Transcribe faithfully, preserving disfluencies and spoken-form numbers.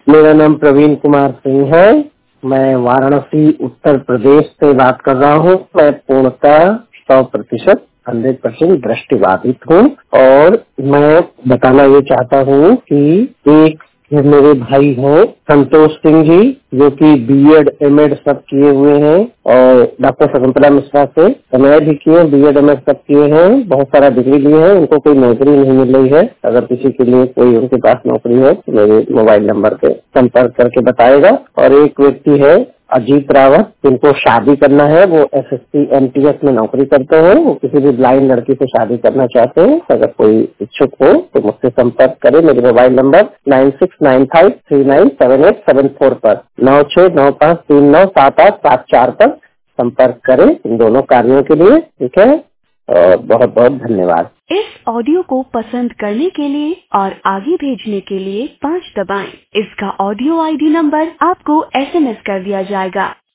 मेरा नाम प्रवीण कुमार सिंह है। मैं वाराणसी उत्तर प्रदेश से बात कर रहा हूँ। मैं पूर्णतः सौ प्रतिशत हंड्रेड परसेंट दृष्टिबाधित हूँ और मैं बताना ये चाहता हूँ कि एक ये मेरे भाई हैं संतोष सिंह जी, जो कि बीएड एमएड सब किए हुए हैं और डॉक्टर शकुंतला मिश्रा से एमए भी किए, बीएड एमएड सब किए हैं, बहुत सारा डिग्री लिए हैं। उनको कोई नौकरी नहीं मिल रही है। अगर किसी के लिए कोई उनके पास नौकरी है तो मेरे मोबाइल नंबर पे संपर्क करके बताएगा। और एक व्यक्ति है अजीत रावत, जिनको शादी करना है, वो एसएससी एमटीएस में नौकरी करते हैं। वो किसी भी ब्लाइंड लड़की से शादी करना चाहते हैं। अगर कोई इच्छुक हो तो मुझसे संपर्क करें। मेरे mobile number nine six nine five three nine seven eight seven four पर नौ छह नौ पाँच तीन नौ सात आठ सात चार पर संपर्क करें इन दोनों कार्यों के लिए। ठीक है, और बहुत बहुत धन्यवाद। इस ऑडियो को पसंद करने के लिए और आगे भेजने के लिए पाँच दबाएं। इसका ऑडियो आईडी नंबर आपको एसएमएस कर दिया जाएगा।